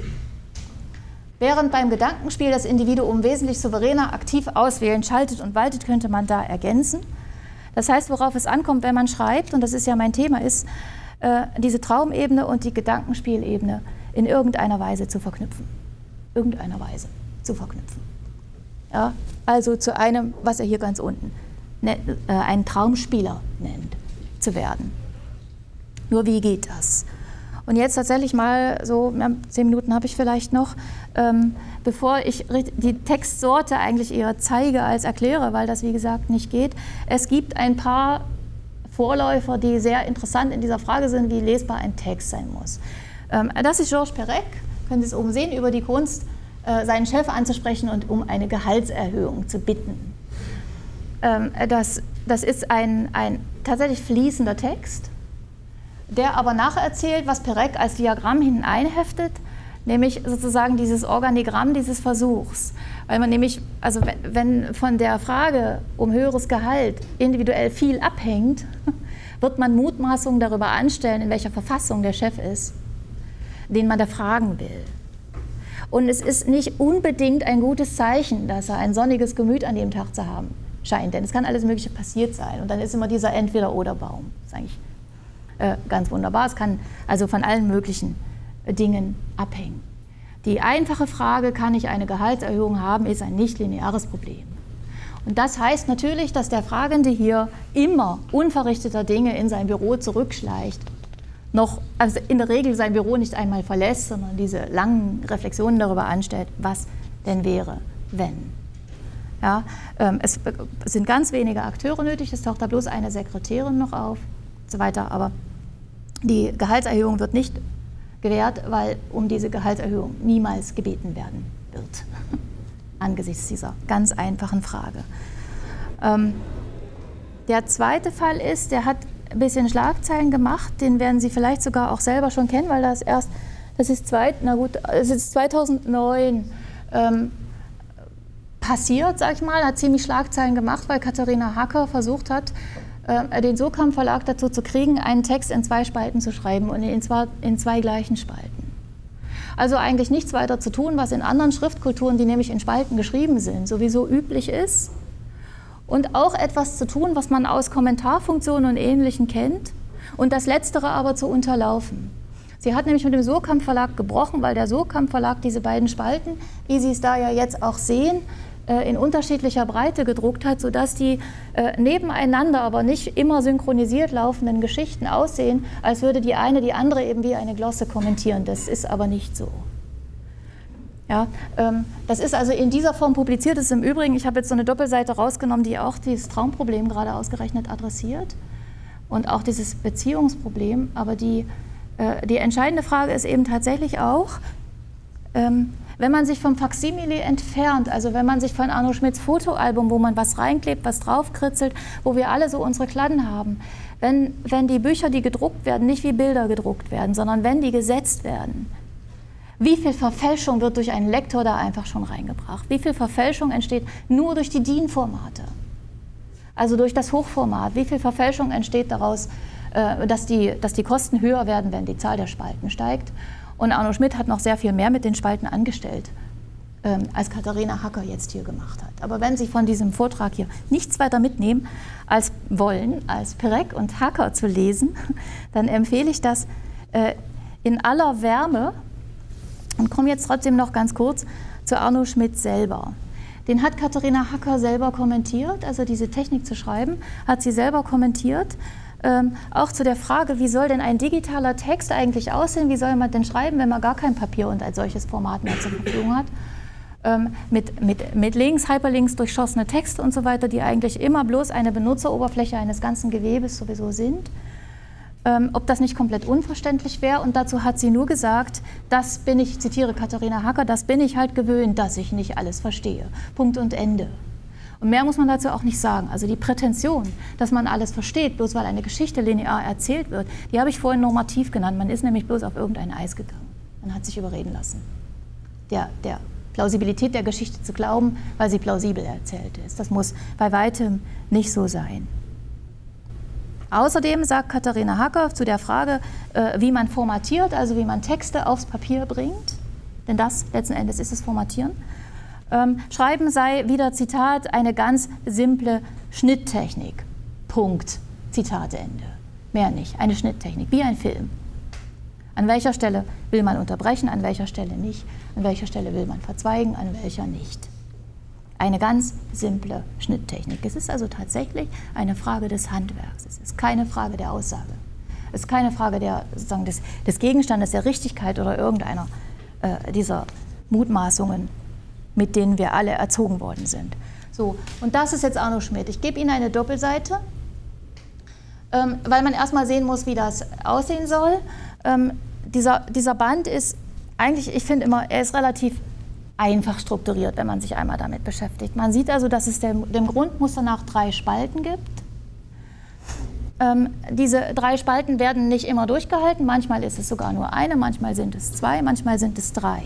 Während beim Gedankenspiel das Individuum wesentlich souveräner aktiv auswählen, schaltet und waltet, könnte man da ergänzen. Das heißt, worauf es ankommt, wenn man schreibt, und das ist ja mein Thema, ist, äh, diese Traumebene und die Gedankenspielebene in irgendeiner Weise zu verknüpfen. Irgendeiner Weise zu verknüpfen. Ja, also zu einem, was er hier ganz unten ne, äh, einen Traumspieler nennt, zu werden. Nur wie geht das? Und jetzt tatsächlich mal so, ja, zehn Minuten habe ich vielleicht noch, ähm, bevor ich die Textsorte eigentlich eher zeige als erkläre, weil das wie gesagt nicht geht. Es gibt ein paar Vorläufer, die sehr interessant in dieser Frage sind, wie lesbar ein Text sein muss. Ähm, das ist Georges Perec, können Sie es oben sehen, über die Kunst, äh, seinen Chef anzusprechen und um eine Gehaltserhöhung zu bitten. Ähm, das, das ist ein, ein tatsächlich fließender Text, der aber nacherzählt, was Perec als Diagramm hinten einheftet, nämlich sozusagen dieses Organigramm dieses Versuchs. Weil man nämlich, also wenn von der Frage um höheres Gehalt individuell viel abhängt, wird man Mutmaßungen darüber anstellen, in welcher Verfassung der Chef ist, den man da fragen will. Und es ist nicht unbedingt ein gutes Zeichen, dass er ein sonniges Gemüt an dem Tag zu haben scheint, denn es kann alles Mögliche passiert sein. Und dann ist immer dieser Entweder-oder-Baum. Das ist eigentlich Äh, ganz wunderbar. Es kann also von allen möglichen äh, Dingen abhängen. Die einfache Frage, kann ich eine Gehaltserhöhung haben, ist ein nicht-lineares Problem. Und das heißt natürlich, dass der Fragende hier immer unverrichteter Dinge in sein Büro zurückschleicht, noch, also in der Regel sein Büro nicht einmal verlässt, sondern diese langen Reflexionen darüber anstellt, was denn wäre, wenn. Ja, ähm, es, es sind ganz wenige Akteure nötig, es taucht da bloß eine Sekretärin noch auf, so weiter, aber die Gehaltserhöhung wird nicht gewährt, weil um diese Gehaltserhöhung niemals gebeten werden wird, angesichts dieser ganz einfachen Frage. Ähm, der zweite Fall ist, der hat ein bisschen Schlagzeilen gemacht, den werden Sie vielleicht sogar auch selber schon kennen, weil das erst, das ist, zweit, na gut, das ist zweitausendneun ähm, passiert, sag ich mal, hat ziemlich Schlagzeilen gemacht, weil Katharina Hacker versucht hat, den Sokamp Verlag dazu zu kriegen, einen Text in zwei Spalten zu schreiben und in zwei, in zwei gleichen Spalten. Also eigentlich nichts weiter zu tun, was in anderen Schriftkulturen, die nämlich in Spalten geschrieben sind, sowieso üblich ist. Und auch etwas zu tun, was man aus Kommentarfunktionen und Ähnlichem kennt und das Letztere aber zu unterlaufen. Sie hat nämlich mit dem Sokamp Verlag gebrochen, weil der Sokamp Verlag diese beiden Spalten, wie Sie es da ja jetzt auch sehen, in unterschiedlicher Breite gedruckt hat, sodass die äh, nebeneinander, aber nicht immer synchronisiert laufenden Geschichten aussehen, als würde die eine die andere eben wie eine Glosse kommentieren. Das ist aber nicht so. Ja, ähm, das ist also in dieser Form publiziert. Das ist im Übrigen, ich habe jetzt so eine Doppelseite rausgenommen, die auch dieses Traumproblem gerade ausgerechnet adressiert und auch dieses Beziehungsproblem. Aber die, äh, die entscheidende Frage ist eben tatsächlich auch, ähm, wenn man sich vom Faksimile entfernt, also wenn man sich von Arno Schmidts Fotoalbum, wo man was reinklebt, was draufkritzelt, wo wir alle so unsere Kladden haben, wenn, wenn die Bücher, die gedruckt werden, nicht wie Bilder gedruckt werden, sondern wenn die gesetzt werden, wie viel Verfälschung wird durch einen Lektor da einfach schon reingebracht? Wie viel Verfälschung entsteht nur durch die D I N-Formate? Also durch das Hochformat. Wie viel Verfälschung entsteht daraus, dass die, dass die Kosten höher werden, wenn die Zahl der Spalten steigt? Und Arno Schmidt hat noch sehr viel mehr mit den Spalten angestellt, ähm, als Katharina Hacker jetzt hier gemacht hat. Aber wenn Sie von diesem Vortrag hier nichts weiter mitnehmen, als wollen, als Perec und Hacker zu lesen, dann empfehle ich das äh, in aller Wärme und komme jetzt trotzdem noch ganz kurz zu Arno Schmidt selber. Den hat Katharina Hacker selber kommentiert, also diese Technik zu schreiben, hat sie selber kommentiert. Ähm, auch zu der Frage, wie soll denn ein digitaler Text eigentlich aussehen, wie soll man denn schreiben, wenn man gar kein Papier und ein solches Format mehr zur Verfügung hat. ähm, mit, mit, mit Links, Hyperlinks, durchschossene Texte und so weiter, die eigentlich immer bloß eine Benutzeroberfläche eines ganzen Gewebes sowieso sind. Ähm, ob das nicht komplett unverständlich wäre. Und dazu hat sie nur gesagt, das bin ich, ich zitiere Katharina Hacker, das bin ich halt gewöhnt, dass ich nicht alles verstehe. Punkt und Ende. Und mehr muss man dazu auch nicht sagen. Also die Prätension, dass man alles versteht, bloß weil eine Geschichte linear erzählt wird, die habe ich vorhin normativ genannt. Man ist nämlich bloß auf irgendein Eis gegangen. Man hat sich überreden lassen. Der, der Plausibilität der Geschichte zu glauben, weil sie plausibel erzählt ist. Das muss bei weitem nicht so sein. Außerdem sagt Katharina Hacker zu der Frage, äh, wie man formatiert, also wie man Texte aufs Papier bringt, denn das letzten Endes ist das Formatieren, ähm, Schreiben sei, wieder Zitat, eine ganz simple Schnitttechnik. Punkt. Zitat Ende. Mehr nicht. Eine Schnitttechnik, wie ein Film. An welcher Stelle will man unterbrechen, an welcher Stelle nicht, an welcher Stelle will man verzweigen, an welcher nicht. Eine ganz simple Schnitttechnik. Es ist also tatsächlich eine Frage des Handwerks. Es ist keine Frage der Aussage. Es ist keine Frage der, sozusagen des, des Gegenstandes, der Richtigkeit oder irgendeiner äh, dieser Mutmaßungen, mit denen wir alle erzogen worden sind. So, und das ist jetzt Arno Schmidt. Ich gebe Ihnen eine Doppelseite, ähm, weil man erstmal sehen muss, wie das aussehen soll. Ähm, dieser, dieser Band ist eigentlich, ich finde immer, er ist relativ einfach strukturiert, wenn man sich einmal damit beschäftigt. Man sieht also, dass es dem, dem Grundmuster nach drei Spalten gibt. Ähm, diese drei Spalten werden nicht immer durchgehalten. Manchmal ist es sogar nur eine, manchmal sind es zwei, manchmal sind es drei.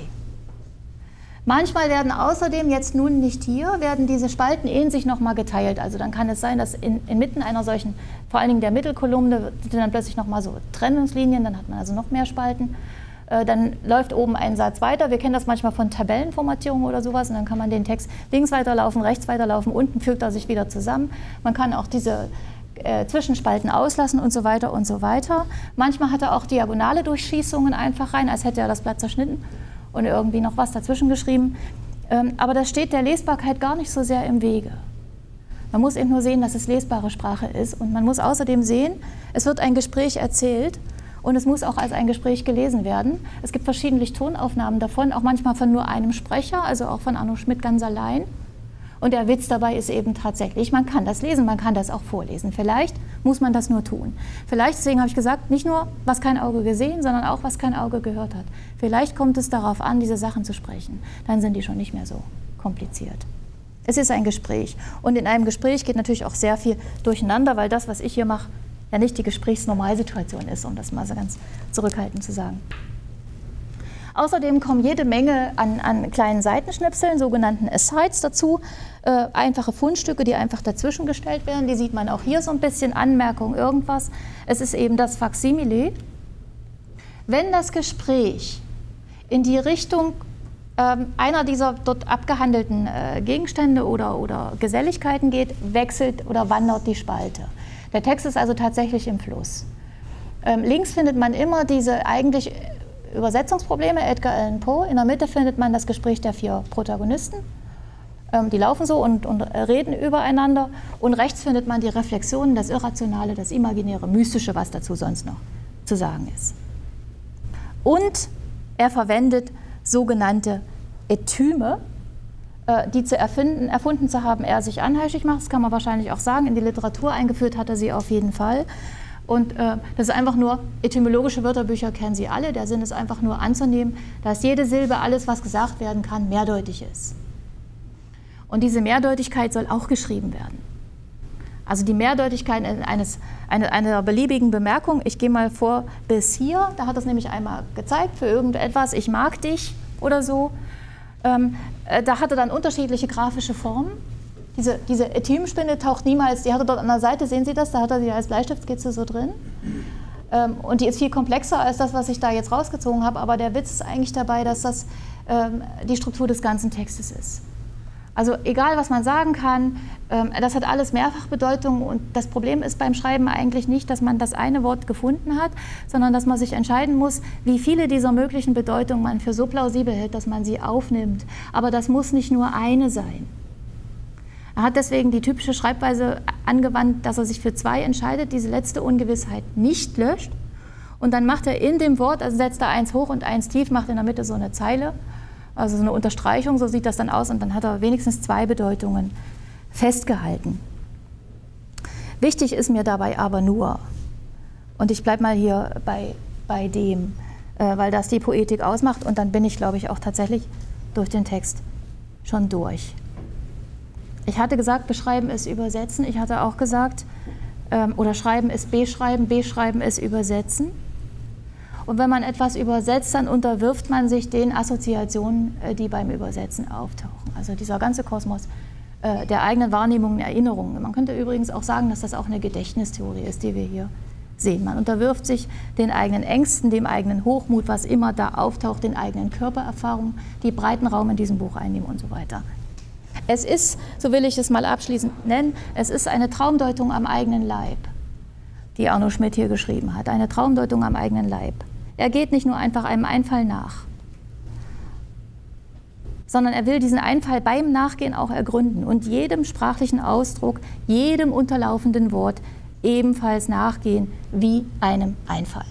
Manchmal werden außerdem, jetzt nun nicht hier, werden diese Spalten in sich nochmal geteilt. Also dann kann es sein, dass in, inmitten einer solchen, vor allen Dingen der Mittelkolumne, sind dann plötzlich nochmal so Trennungslinien, dann hat man also noch mehr Spalten. Dann läuft oben ein Satz weiter. Wir kennen das manchmal von Tabellenformatierung oder sowas. Und dann kann man den Text links weiterlaufen, rechts weiterlaufen, unten fügt er sich wieder zusammen. Man kann auch diese äh, Zwischenspalten auslassen und so weiter und so weiter. Manchmal hat er auch diagonale Durchschießungen einfach rein, als hätte er das Blatt zerschnitten und irgendwie noch was dazwischen geschrieben. Ähm, aber das steht der Lesbarkeit gar nicht so sehr im Wege. Man muss eben nur sehen, dass es lesbare Sprache ist. Und man muss außerdem sehen, es wird ein Gespräch erzählt. Und es muss auch als ein Gespräch gelesen werden. Es gibt verschiedentlich Tonaufnahmen davon, auch manchmal von nur einem Sprecher, also auch von Arno Schmidt ganz allein. Und der Witz dabei ist eben tatsächlich, man kann das lesen, man kann das auch vorlesen. Vielleicht muss man das nur tun. Vielleicht, deswegen habe ich gesagt, nicht nur, was kein Auge gesehen, sondern auch, was kein Auge gehört hat. Vielleicht kommt es darauf an, diese Sachen zu sprechen. Dann sind die schon nicht mehr so kompliziert. Es ist ein Gespräch. Und in einem Gespräch geht natürlich auch sehr viel durcheinander, weil das, was ich hier mache, ja nicht die Gesprächsnormalsituation ist, um das mal so ganz zurückhaltend zu sagen. Außerdem kommen jede Menge an, an kleinen Seitenschnipseln, sogenannten Asides dazu, äh, einfache Fundstücke, die einfach dazwischen gestellt werden. Die sieht man auch hier so ein bisschen, Anmerkung, irgendwas. Es ist eben das Faksimile. Wenn das Gespräch in die Richtung äh, einer dieser dort abgehandelten äh, Gegenstände oder, oder Geselligkeiten geht, wechselt oder wandert die Spalte. Der Text ist also tatsächlich im Fluss. Ähm, links findet man immer diese eigentlich Übersetzungsprobleme, Edgar Allan Poe. In der Mitte findet man das Gespräch der vier Protagonisten. Ähm, die laufen so und, und reden übereinander. Und rechts findet man die Reflexionen, das Irrationale, das Imaginäre, Mystische, was dazu sonst noch zu sagen ist. Und er verwendet sogenannte Etyme, die zu erfinden, erfunden zu haben, er sich anheischig macht. Das kann man wahrscheinlich auch sagen. In die Literatur eingeführt hat er sie auf jeden Fall. Und äh, das ist einfach nur, etymologische Wörterbücher kennen Sie alle. Der Sinn ist einfach nur anzunehmen, dass jede Silbe, alles, was gesagt werden kann, mehrdeutig ist. Und diese Mehrdeutigkeit soll auch geschrieben werden. Also die Mehrdeutigkeit eines, eine, einer beliebigen Bemerkung, ich gehe mal vor bis hier, da hat er es nämlich einmal gezeigt, für irgendetwas, ich mag dich oder so. Ähm, äh, da hat er dann unterschiedliche grafische Formen. Diese, diese Etymspinne taucht niemals, die hat er dort an der Seite, sehen Sie das, da hat er sie als Bleistiftskizze so drin. Ähm, und die ist viel komplexer als das, was ich da jetzt rausgezogen habe, aber der Witz ist eigentlich dabei, dass das ähm, die Struktur des ganzen Textes ist. Also egal, was man sagen kann, ähm, das hat alles Mehrfachbedeutung und das Problem ist beim Schreiben eigentlich nicht, dass man das eine Wort gefunden hat, sondern dass man sich entscheiden muss, wie viele dieser möglichen Bedeutungen man für so plausibel hält, dass man sie aufnimmt. Aber das muss nicht nur eine sein. Er hat deswegen die typische Schreibweise angewandt, dass er sich für zwei entscheidet, diese letzte Ungewissheit nicht löscht und dann macht er in dem Wort, also setzt er eins hoch und eins tief, macht in der Mitte so eine Zeile Also so eine Unterstreichung, so sieht das dann aus, und dann hat er wenigstens zwei Bedeutungen festgehalten. Wichtig ist mir dabei aber nur, und ich bleibe mal hier bei, bei dem, äh, weil das die Poetik ausmacht, und dann bin ich, glaube ich, auch tatsächlich durch den Text schon durch. Ich hatte gesagt, beschreiben ist übersetzen. Ich hatte auch gesagt, ähm, oder schreiben ist beschreiben, beschreiben ist übersetzen. Und wenn man etwas übersetzt, dann unterwirft man sich den Assoziationen, äh, die beim Übersetzen auftauchen. Also dieser ganze Kosmos äh, der eigenen Wahrnehmungen, Erinnerungen. Man könnte übrigens auch sagen, dass das auch eine Gedächtnistheorie ist, die wir hier sehen. Man unterwirft sich den eigenen Ängsten, dem eigenen Hochmut, was immer da auftaucht, den eigenen Körpererfahrungen, die breiten Raum in diesem Buch einnehmen und so weiter. Es ist, so will ich es mal abschließend nennen, es ist eine Traumdeutung am eigenen Leib, die Arno Schmidt hier geschrieben hat. Eine Traumdeutung am eigenen Leib. Er geht nicht nur einfach einem Einfall nach, sondern er will diesen Einfall beim Nachgehen auch ergründen und jedem sprachlichen Ausdruck, jedem unterlaufenden Wort ebenfalls nachgehen wie einem Einfall.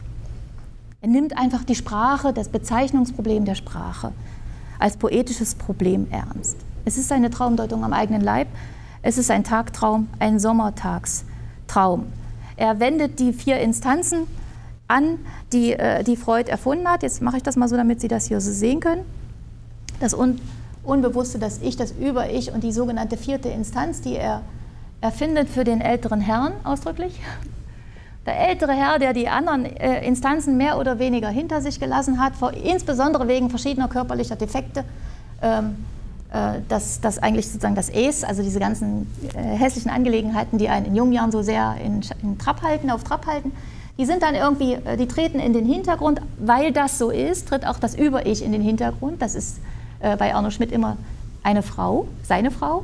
Er nimmt einfach die Sprache, das Bezeichnungsproblem der Sprache als poetisches Problem ernst. Es ist eine Traumdeutung am eigenen Leib, es ist ein Tagtraum, ein Sommertagstraum. Er wendet die vier Instanzen an, die, äh, die Freud erfunden hat. Jetzt mache ich das mal so, damit Sie das hier so sehen können. Das Un Unbewusste, das Ich, das Über-Ich und die sogenannte vierte Instanz, die er erfindet für den älteren Herrn ausdrücklich. Der ältere Herr, der die anderen äh, Instanzen mehr oder weniger hinter sich gelassen hat, vor, insbesondere wegen verschiedener körperlicher Defekte, ähm, äh, dass das eigentlich sozusagen das Es, also diese ganzen äh, hässlichen Angelegenheiten, die einen in jungen Jahren so sehr in, in Trab halten, auf Trab halten, die sind dann irgendwie, die treten in den Hintergrund. Weil das so ist, tritt auch das Über-Ich in den Hintergrund. Das ist äh, bei Arno Schmidt immer eine Frau, seine Frau.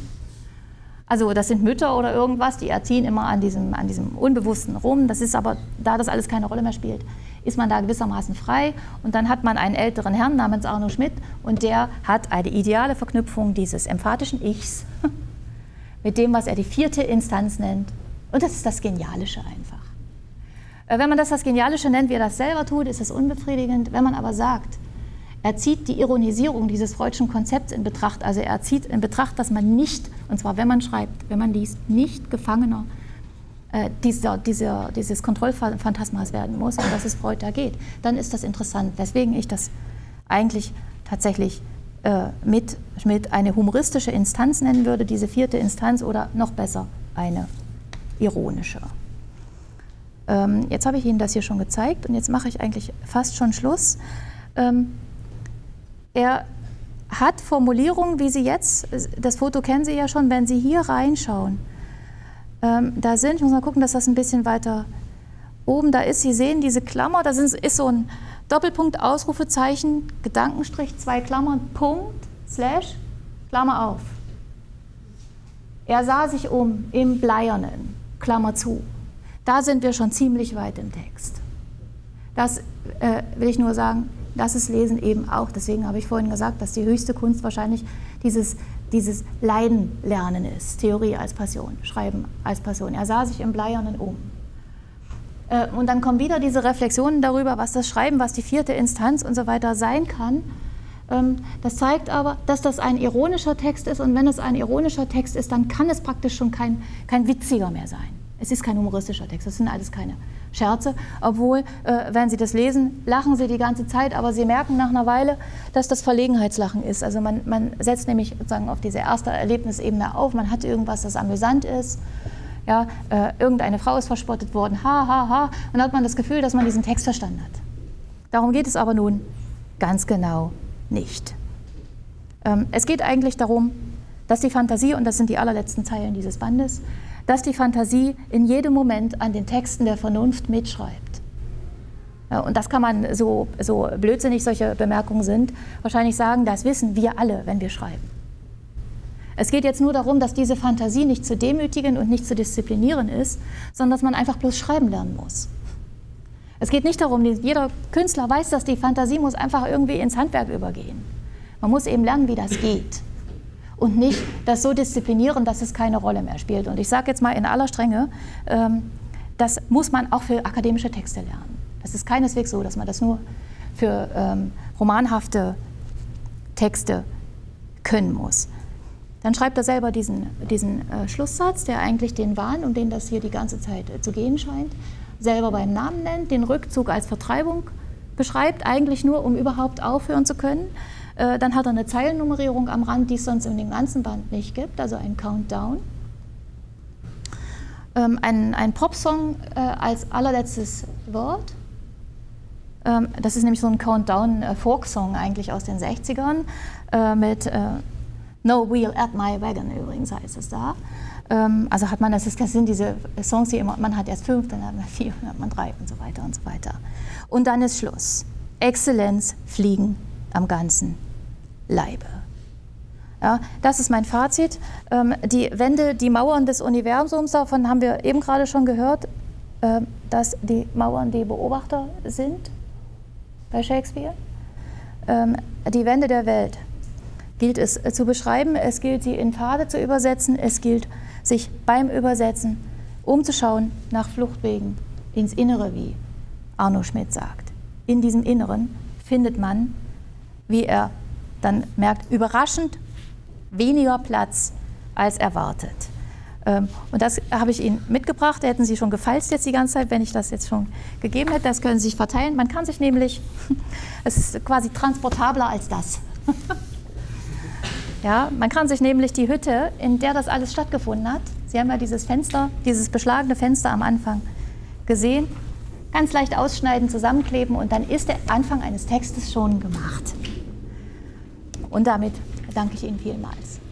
Also das sind Mütter oder irgendwas, die erziehen immer an diesem, an diesem Unbewussten rum. Das ist aber, da das alles keine Rolle mehr spielt, ist man da gewissermaßen frei. Und dann hat man einen älteren Herrn namens Arno Schmidt und der hat eine ideale Verknüpfung dieses emphatischen Ichs mit dem, was er die vierte Instanz nennt. Und das ist das Genialische einfach. Wenn man das das Genialische nennt, wie er das selber tut, ist es unbefriedigend. Wenn man aber sagt, er zieht die Ironisierung dieses freudschen Konzepts in Betracht, also er zieht in Betracht, dass man nicht, und zwar wenn man schreibt, wenn man liest, nicht Gefangener äh, dieser, dieser, dieses Kontrollphantasmas werden muss, und dass es Freud da geht, dann ist das interessant, weswegen ich das eigentlich tatsächlich äh, mit Schmidt eine humoristische Instanz nennen würde, diese vierte Instanz, oder noch besser eine ironische. Ähm, jetzt habe ich Ihnen das hier schon gezeigt und jetzt mache ich eigentlich fast schon Schluss. Ähm, er hat Formulierungen, wie Sie jetzt, das Foto kennen Sie ja schon, wenn Sie hier reinschauen. Ähm, da sind, ich muss mal gucken, dass das ein bisschen weiter oben da ist. Sie sehen diese Klammer, da ist, ist so ein Doppelpunkt, Ausrufezeichen, Gedankenstrich, zwei Klammern, Punkt, Slash, Klammer auf. Er sah sich um im Bleiernen, Klammer zu. Da sind wir schon ziemlich weit im Text. Das äh, will ich nur sagen, das ist Lesen eben auch. Deswegen habe ich vorhin gesagt, dass die höchste Kunst wahrscheinlich dieses, dieses Leiden-Lernen ist. Theorie als Passion, Schreiben als Passion. Er sah sich im Bleiernen um. Äh, und dann kommen wieder diese Reflexionen darüber, was das Schreiben, was die vierte Instanz und so weiter sein kann. Ähm, das zeigt aber, dass das ein ironischer Text ist. Und wenn es ein ironischer Text ist, dann kann es praktisch schon kein, kein witziger mehr sein. Es ist kein humoristischer Text, das sind alles keine Scherze, obwohl, äh, wenn Sie das lesen, lachen Sie die ganze Zeit, aber Sie merken nach einer Weile, dass das Verlegenheitslachen ist. Also man, man setzt nämlich sozusagen auf diese erste Erlebnisebene auf, man hat irgendwas, das amüsant ist, ja, äh, irgendeine Frau ist verspottet worden, ha, ha, ha, und dann hat man das Gefühl, dass man diesen Text verstanden hat. Darum geht es aber nun ganz genau nicht. Ähm, es geht eigentlich darum, dass die Fantasie, und das sind die allerletzten Zeilen dieses Bandes, dass die Fantasie in jedem Moment an den Texten der Vernunft mitschreibt. Ja, und das kann man, so, so blödsinnig solche Bemerkungen sind, wahrscheinlich sagen, das wissen wir alle, wenn wir schreiben. Es geht jetzt nur darum, dass diese Fantasie nicht zu demütigen und nicht zu disziplinieren ist, sondern dass man einfach bloß schreiben lernen muss. Es geht nicht darum, jeder Künstler weiß, dass die Fantasie muss einfach irgendwie ins Handwerk übergehen. Man muss eben lernen, wie das geht. Und nicht das so disziplinieren, dass es keine Rolle mehr spielt. Und ich sage jetzt mal in aller Strenge, ähm, das muss man auch für akademische Texte lernen. Das ist keineswegs so, dass man das nur für ähm, romanhafte Texte können muss. Dann schreibt er selber diesen, diesen äh, Schlusssatz, der eigentlich den Wahn, um den das hier die ganze Zeit äh, zu gehen scheint, selber beim Namen nennt, den Rückzug als Vertreibung beschreibt, eigentlich nur, um überhaupt aufhören zu können. Äh, dann hat er eine Zeilennummerierung am Rand, die es sonst in dem ganzen Band nicht gibt, also ein Countdown. Ähm, ein, ein Popsong äh, als allerletztes Wort. Ähm, das ist nämlich so ein Countdown-Folksong eigentlich aus den sechzigern äh, mit äh, No Wheel at My Wagon übrigens heißt es da. Ähm, also hat man, das, ist, das sind diese Songs, die immer, man hat erst fünf, dann hat man vier, dann hat man drei und so weiter und so weiter. Und dann ist Schluss. Exzellenz, Fliegen am ganzen Leibe. Ja, das ist mein Fazit. Ähm, die Wände, die Mauern des Universums, davon haben wir eben gerade schon gehört, äh, dass die Mauern die Beobachter sind bei Shakespeare. Ähm, die Wände der Welt gilt es zu beschreiben, es gilt sie in Pfade zu übersetzen, es gilt sich beim Übersetzen umzuschauen nach Fluchtwegen ins Innere, wie Arno Schmidt sagt. In diesem Inneren findet man, wie er dann merkt, überraschend weniger Platz als erwartet. Ähm, und das habe ich Ihnen mitgebracht. Da hätten Sie schon gefalzt jetzt die ganze Zeit, wenn ich das jetzt schon gegeben hätte. Das können Sie sich verteilen. Man kann sich nämlich, es ist quasi transportabler als das. Ja, man kann sich nämlich die Hütte, in der das alles stattgefunden hat, Sie haben ja dieses Fenster, dieses beschlagene Fenster am Anfang gesehen, ganz leicht ausschneiden, zusammenkleben und dann ist der Anfang eines Textes schon gemacht. Und damit danke ich Ihnen vielmals.